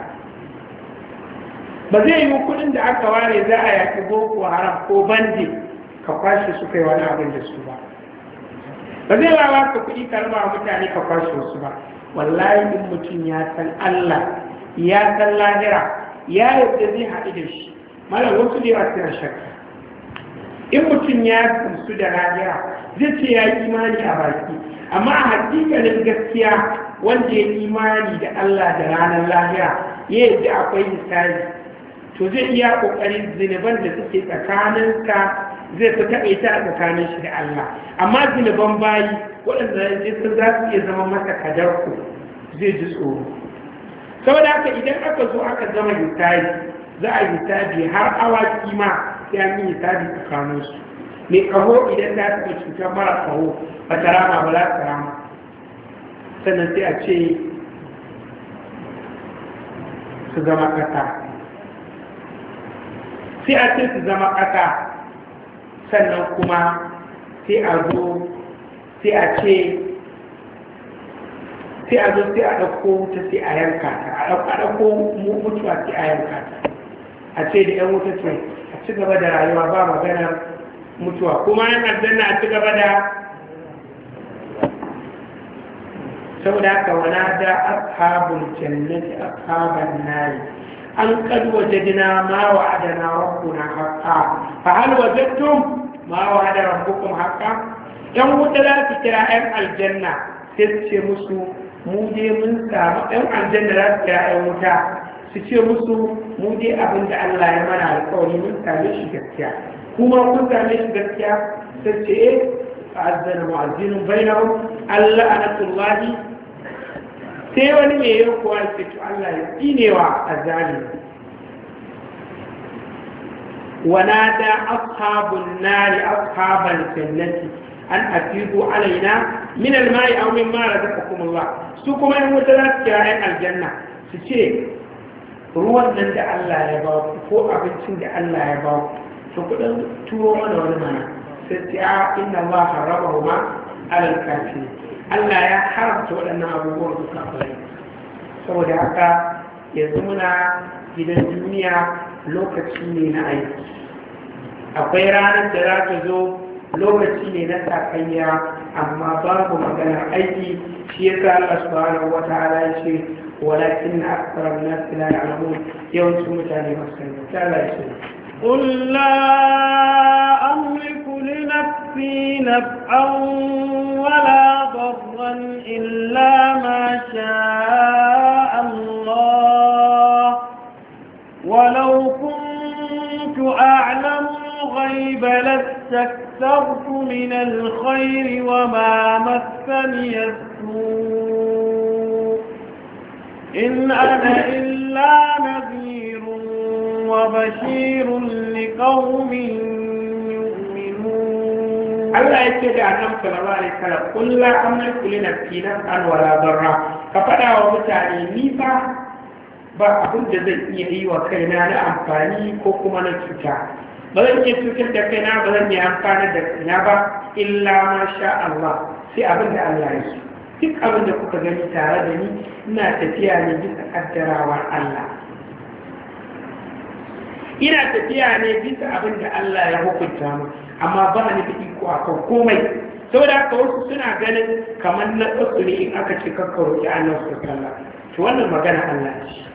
ba zai yi kudin da aka ware za a yaki boko haram ko bandi ka kwashe su kai wani abin da su ba ba zai wawa ka kudi karba wa mutane ka kwashe su ba wallahi in mutum ya san Allah ya san lahira ya yadda zai haɗu da shi malam wasu da yawa suna shakka in mutum ya gamsu da lahira zai ce ya yi imani a baki amma a hakikalin gaskiya wanda ya imani da Allah da ranar lahira ya yadda akwai misali to zai iya kokarin zinuban da suke tsakaninka zai fi taɓaita a tsakanin shi da Allah amma zinuban bayi waɗanda jinsin za su iya zama masa kadarku zai ji tsoro saboda haka idan aka zo aka zama hisabi za a hisabi har awaki ma sai an yi hisabi tsakaninsu mai kaho idan za su ga cutar mara kaho ba ta rama ba za ta rama sannan sai a ce su zama ƙasa sai a ce su zama ƙasa sannan kuma sai a zo sai a ce sai a zo sai a ɗauko wuta sai a yanka ta a ɗauko mutuwa sai a yanka ta a ce da 'yan wuta ce a ci gaba da rayuwa ba maganar mutuwa kuma yan aljanna a ci gaba da saboda haka wana da ashabul jannati ashaban nari an qad wajadna ma wa'adana rabbuna haqqan fa hal wajadtum ma wa'ada rabbukum haqqan yan wuta za su kira yan aljanna sai su ce musu mu dai mun samu yan aljanna za su kira yan wuta su ce musu mu dai abin da Allah ya mana alƙawari mun same shi gaskiya kuma kun same shi gaskiya sai ce eh fa'azzana mu'azzinun bainahum alla anatullahi sai wani mai yau kuwa ce to Allah ya tsinewa azali ونادى أصحاب النار أصحاب الجنة أن أفيضوا علينا من الماء أو مما رزقكم الله سوكم أن متلات كائن الجنة سيشي ruwan nan da Allah ya ba ko abincin da Allah ya ba to kudin turo mana wani mana sai ce a inna Allah haramahu ma alal kafiri Allah ya haramta waɗannan abubuwan duka kai saboda haka yanzu muna gidan duniya lokaci ne na aiki akwai ranar da za ta zo lokaci ne na sakayya amma babu maganar aiki shi ya sa Allah subhanahu wa ta'ala ya ce walakin akthara an-nas la ya'lamun yawancin mutane ba su sani ta Allah ya ce قل لا أملك لنفسي نفعا ولا ضرا إلا ما شاء الله ولو كنت أعلم الغيب لاستكثرت من الخير وما مسني السوء إن أنا إلا نذير وبشير لقوم يؤمنون الله يتجد أنهم صلى الله عليه وسلم قل لا أملك لنفسي نفعا ولا ضرا فقد ومتعني نيفا ba abin da zan iya yi wa kaina na amfani ko kuma na cuta ba zan iya cutar da kaina ba zan iya amfani da kaina ba illa ma sha Allah sai abin da Allah ya so duk abin da kuka gani tare da ni ina tafiya ne bisa kaddarawar Allah ina tafiya ne bisa abin da Allah ya hukunta mu amma ba ni da iko akan komai saboda haka wasu suna ganin kamar na tsotsi ne in aka ce kakka roƙi Allah su kalla to wannan magana Allah ce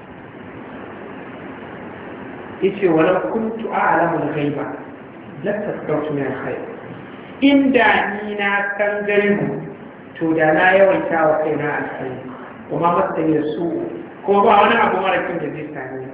yace wala kuntu a'lamu al-ghaiba la tasdaqtu min al-khair inda ni na san gaibu to da na yawaita wa kaina alkhairi kuma matsayin su kuma ba wani abu mara kin da zai sani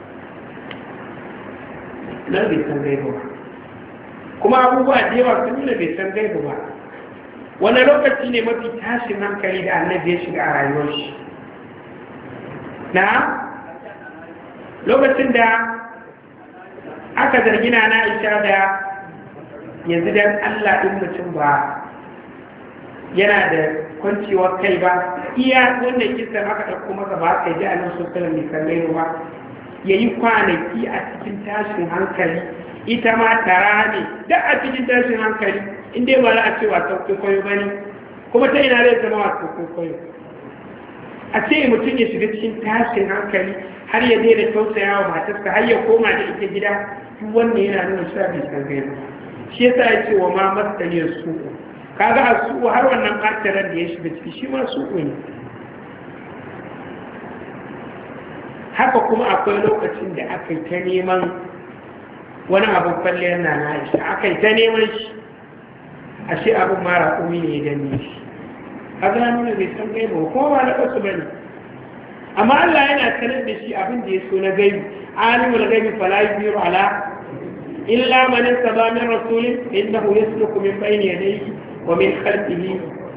nan bai san gaibu ba kuma abubuwa da yawa sun nuna bai san gaibu ba wani lokaci ne mafi tashin hankali da annabi ya shiga a rayuwar shi na lokacin da aka zargi na Aisha da yanzu dan Allah din mutum ba yana da kwanciyar kai ba iya wannan kisan aka ɗauko masa ba kai ji annabi sallallahu alaihi wasallam ba yayi kwanaki a cikin tashin hankali ita ma tara ne da a cikin tashin hankali inda ba za a ce wasan kwaikwayo ba ne kuma ta ina zai zama wasan kwaikwayo a ce mutum ya shiga cikin tashin hankali har ya daina tausaya wa matarsa har ya koma da ita gida duk wanda yana nuna cewa bai san gaiba shi yasa ya ce wa ma masaliyar su kaga a su har wannan ɓatarar da ya shiga ciki shi ma su ne haka kuma akwai lokacin da aka yi ta neman wani abin kwalliyar na na Aisha aka yi ta neman shi ashe abin mara kumi ne ya danne shi a nuna bai san gaiba kuma ba na ƙasu ba ne amma Allah yana sanar da shi abin da ya so na gaibi alimul gaibi fala yuziru ala illa man istaba min rasulin innahu yasluku min bayni yadayhi wa min khalfihi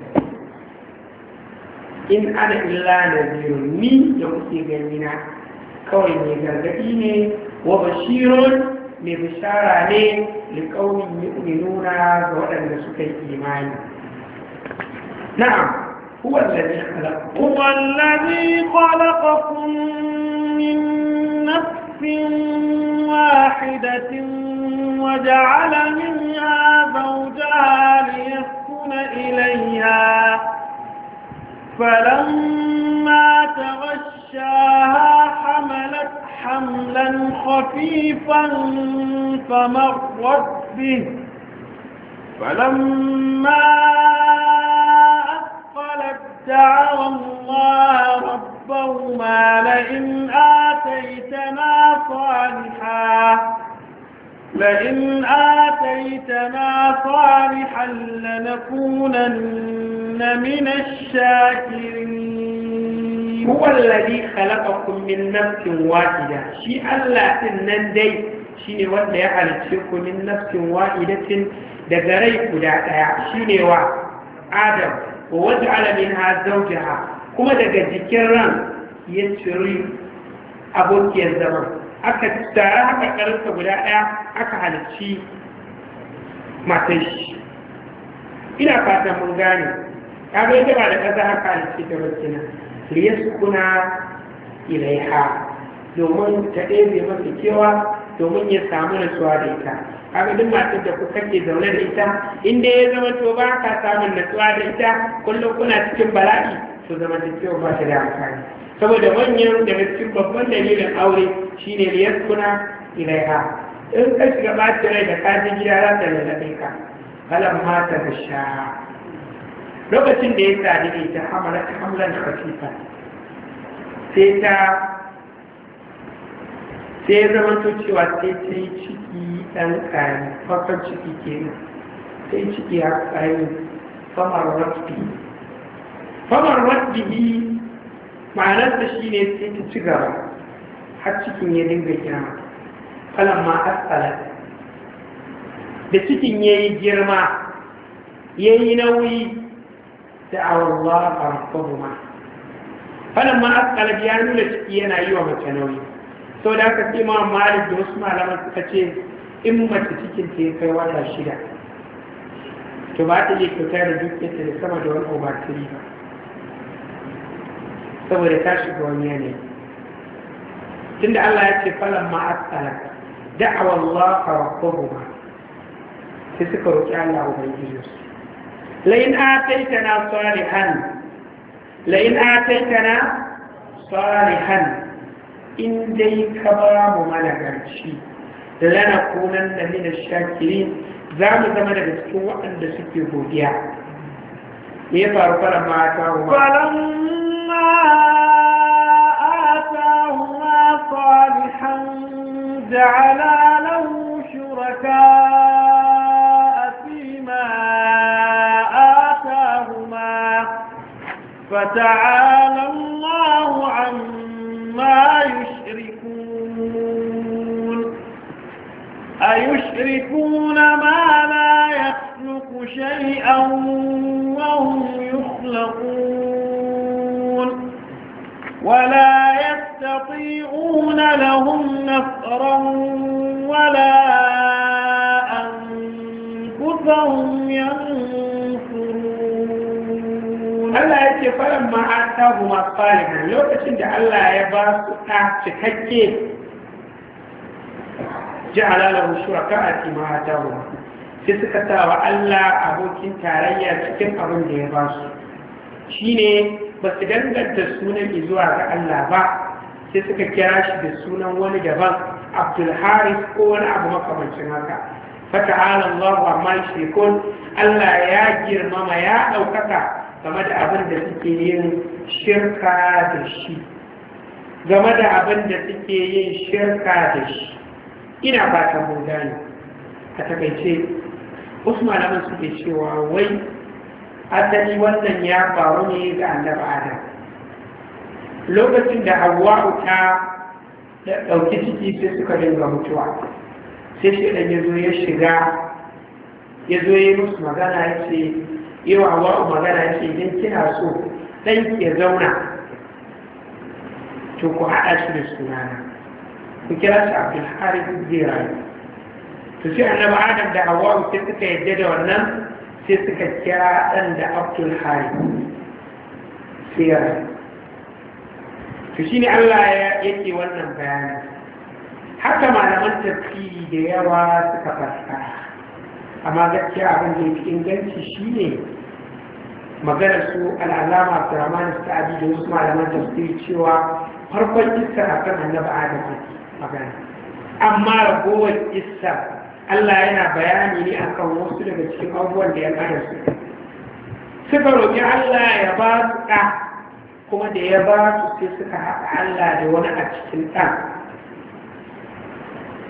in ana illa nadhirun ni da kuke gani na kawai ne gargadi ne wa bashirun mai bishara ne liqaumin yu'minuna ga waɗanda suka yi imani na'am هو الذي خلق هو الذي خلقكم من نفس واحدة وجعل منها زوجها ليسكن إليها فلما تغشاها حملت حملا خفيفا فمرت به فلما دعوا الله ربهما لئن آتيتنا صالحا لئن آتيتنا صالحا لنكونن من الشاكرين. هو الذي خلقكم من نفس واحدة شيء الله إنن دي شيء ولا يخلقكم من نفس واحدة دغري guda daya shine wa Adam wa waja'ala minha zawjaha kuma daga jikin ran ya ciri abokiyar zaman aka tare haka karanta guda daya aka halicci matan shi. Ina fatan mun gane kaga ita ba da kaza haka halicci ta bakina liyaskuna ilaiha domin ta ɗebe masa kewa domin ya samu nutsuwa da ita. Kaga duk matar da ku kake zaune da ita inda ya zama to ba ka samun nutsuwa da ita kullum kuna cikin bala'i to zama da cewa ba ta da amfani. Saboda manyan daga cikin babban dalilin aure shine liyaskuna ilaiha. In ka shiga ɓacin rai da kajin gida za ta lalabe ka kalan mata da sha lokacin da ya sadi da ita hamala ta hamlan khafifa sai ta sai ya zama to cewa sai ta yi ciki ɗan ƙari farkon ciki ke nan sai ciki ya ƙari famar rasbi famar rasbi ma'anarsa shi ne sai ta ci gaba har cikin ya dinga girma kalan ma asala da cikin ya yi girma ya yi nauyi da awallah a rabbahuma kalan ma asala ya nuna ciki yana yi wa mace nauyi sau da aka ce ma malik da wasu malaman suka ce in mace cikin ta ya kai wata shida to ba ta iya kyauta da dukiyarta da sama da wani obatiri ba saboda ta shiga wani yanayi tunda Allah ya ce falan ma asala da'awa Allah rabbuhuma sai suka roki Allah ubangiji su la in ataitana salihan la in ataitana salihan in dai ka ba mu managarci lana kunan da mina shakirin za mu zama daga cikin waɗanda suke godiya. Me ya faru fara mata wa falamma atahuma salihan ja'ala lahu shuraka fima atahuma fata'ala Allahu amma yushrikun أيشركون ما لا يخلق شيئا وهم يخلقون ولا يستطيعون لهم نصرا ولا أنفسهم ينصرون. الله يجي فلما آتاهما صالحا لو كنت الله يبارك تككي ja'ala lahu shuraka fi ma atahum sai suka sa wa Allah abokin tarayya cikin abin da ya ba su shine ba su danganta sunan zuwa ga Allah ba sai suka kira shi da sunan wani daban Abdul Haris ko wani abu makamancin haka fata'ala Allah amma yushrikun Allah ya girmama ya daukaka game da abin da suke yin shirka da shi game da abin da suke yin shirka da shi. Ina fatan mun gane a takaice wasu malaman suke cewa wai asali wannan ya faru ne ga annabi Adam lokacin da Hawwa'u ta ɗauki ciki sai suka dinga mutuwa sai shi ɗan ya zo ya shiga ya zo ya musu magana ya ce yi wa Hawwa'u magana ya ce idan kina so ɗan ya zauna to ku haɗa shi da sunana ku kira shi Abdul Harith zai rayu to sai annabi Adam da Hawwa sai suka yadda da wannan sai suka kira dan da Abdul Harith sai ya rayu to shine Allah ya yake wannan bayani haka malaman tafsiri da yawa suka fassara amma gaskiya abin da yake inganci shine magana su al'alama Abdurrahman Sa'adi da wasu malaman tafsiri cewa farkon iskar akan annabi Adam magana amma ragowar isa Allah yana bayani ne akan wasu daga cikin abubuwan da ya kada su suka roƙi Allah ya ba su ɗa kuma da ya ba su sai suka haɗa Allah da wani a cikin ɗan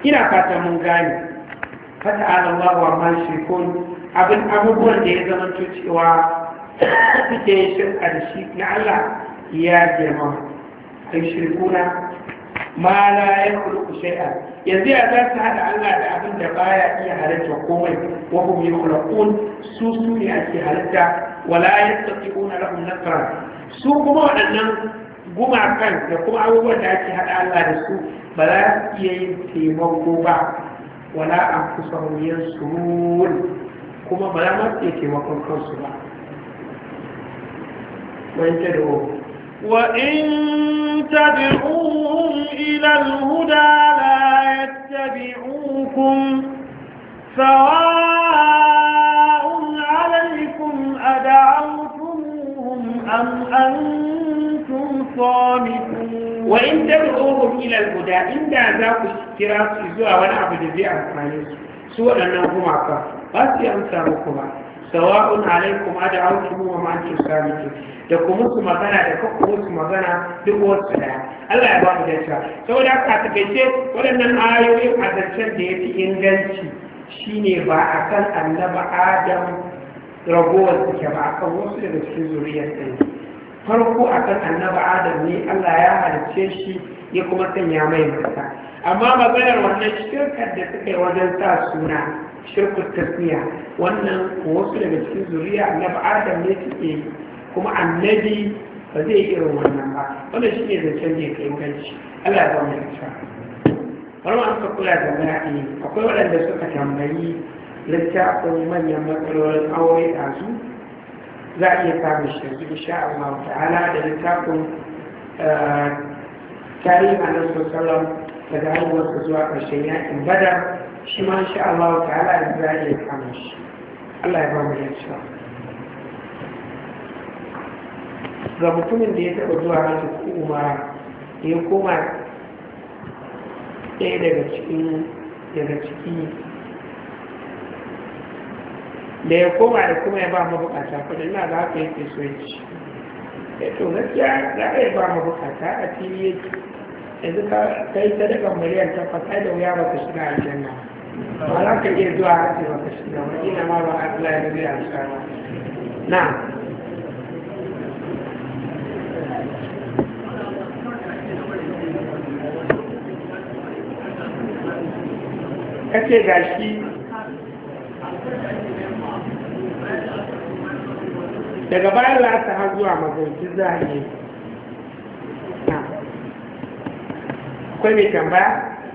ina fatan mun gane fata Allah wa ma shirkun abin abubuwan da ya zama cewa suke shirka da shi na Allah ya girma ai shirkuna ma la yakhluqu shay'an yanzu ya za su hada Allah da abin da baya iya halitta komai wa hum yakhluqun su su ne ake halitta wala yastati'una lahum nasra su kuma waɗannan gumakan da kuma abubuwan da ake hada Allah da su ba za su iya yin taimako ba wala anfusahum yansurun kuma ba za ma su iya taimakon kansu ba wani ta da وإن تدعوهم إلى الهدى لا يتبعوكم سواء عليكم أدعوتموهم أم أنتم صامتون وإن تدعوهم إلى الهدى إن ذاك اشتراك إذوا ولا عبد ذي أفعالهم سوء أنهم عقا بس ينصركم سواء عليكم أدعوتموهم أم أنتم صامتون da kuma su magana da kuma su magana duk wasu daya Allah ya ba mu da cewa saboda haka ta kace waɗannan ayoyin azancen da yafi inganci shine ba akan annaba Adam ragowar suke ba akan wasu daga cikin zuriyar sa farko akan annaba Adam ne Allah ya halicce shi ya kuma sanya mai mata amma maganar wannan shirkar da suka yi wajen sa suna shirkut tasmiya wannan wasu daga cikin zuriya annaba Adam ne suke yi kuma annabi ba zai yi irin wannan ba wannan shi ne zancen da ya kai ganci Allah ya zama ya cewa wani ma aka kula da bala'i akwai waɗanda suka tambayi littafin manyan matsalolin aure a su za a iya samun shi yanzu insha Allah ta'ala da littafin tarihin annabi sallallahu daga haihuwarsa zuwa ƙarshen yakin badar shi ma insha Allah ta'ala yanzu za a iya samun shi Allah ya ba mu ya cewa ga mutumin da ya taɓa zuwa hajji ko umara ya koma ɗaya daga cikin daga ciki da ya koma da kuma ya ba mabukata kudin na za ka yake so ci ya to gaskiya za a yi ba mabukata a fili yake yanzu ka yi sadaka miliyan takwas ai da wuya ba ka shiga aljanna ba za ka iya zuwa hajji ba ka shiga ba ina ma ba a Allah ya zai alsa na kace gashi daga bayan lasa har zuwa magauci za a yi akwai mai tambaya?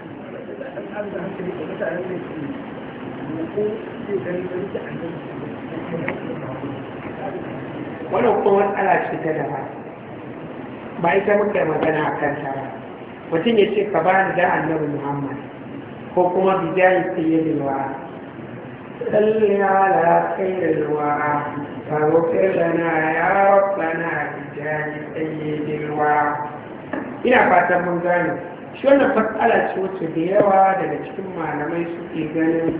wannan kuma matsala ce ta daba ba ita muka yi magana a kanta ba mutum ya ce ka ba ni da annabi muhammad ko kuma bijayi sayyidil wara salli ala khairil wara faghfir lana ya rabbana bijayi sayyidil wara ina fatan mun gane shi wannan matsala ce wacce da yawa daga cikin malamai suke ganin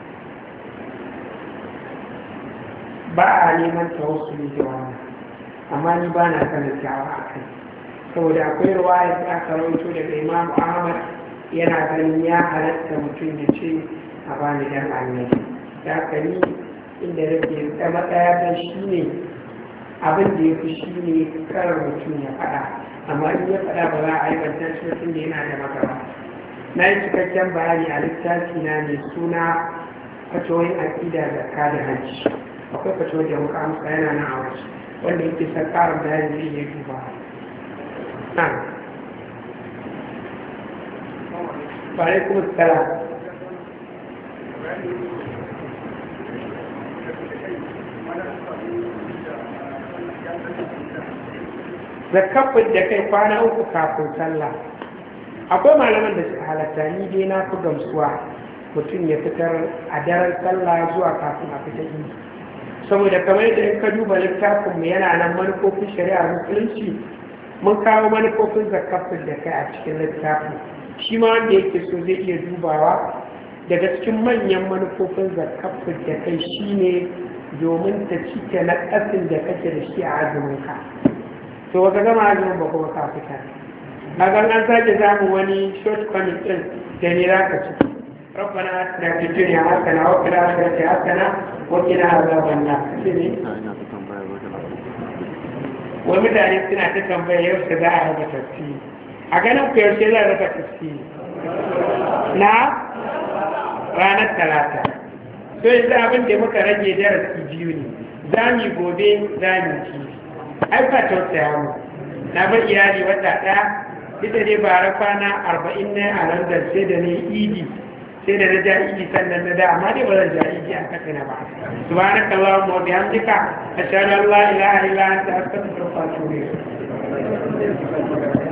ba a neman tawassuli da wannan amma ni ba na sanin kyawa a kai saboda akwai ruwaya da aka rawaito daga Imam Ahmad yana ganin ya halatta mutum ya ce a bani dan annabi da aka ni inda rage ta matsaya ta shi ne abin da ya fi shi ne karar mutum ya faɗa amma in ya faɗa ba za a aibanta shi mutum da yana da magaba na yi cikakken bayani a littafi na mai suna fatoyin aƙida da kada hajji akwai fatoyin da muka amsa yana na a wasu wanda yake son ƙarin bayani zai iya duba na وعليكم السلام zakafin da kai kwana uku kafin sallah akwai malaman da suka halatta ni dai na fi gamsuwa mutum ya fitar a daren sallah zuwa kafin a fita yi saboda kamar yadda in ka duba littafinmu yana nan manufofin shari'ar musulunci mun kawo manufofin zakafin da kai a cikin littafin shi ma wanda yake so zai iya dubawa daga cikin manyan manufofin zakafin da kai shi ne domin ta cike na ƙasin da kake da shi a azuminka to wata gama azumin ba kuma ka fita kaga an sake samu wani short comment din da ni zaka ci ربنا آتنا في الدنيا حسنة وفي الآخرة حسنة وقنا عذاب النار wani mutane suna ta tambaya yau da za a raba tafsiri a ganin ku yaushe za a raba tafsiri na ranar talata so yanzu abin da muka rage darasi biyu ne za mu gobe za mu ci ai ba tausaya mu na bar iyali wata ɗaya ita dai bara kwana arba'in ne a london sai da ne idi sai da na ja idi sannan na da amma dai ba zan ja idi a kasa na ba subhanaka allahumma wa bihamdika ashhadu an la ilaha illa anta astaghfiruka wa atubu ilayk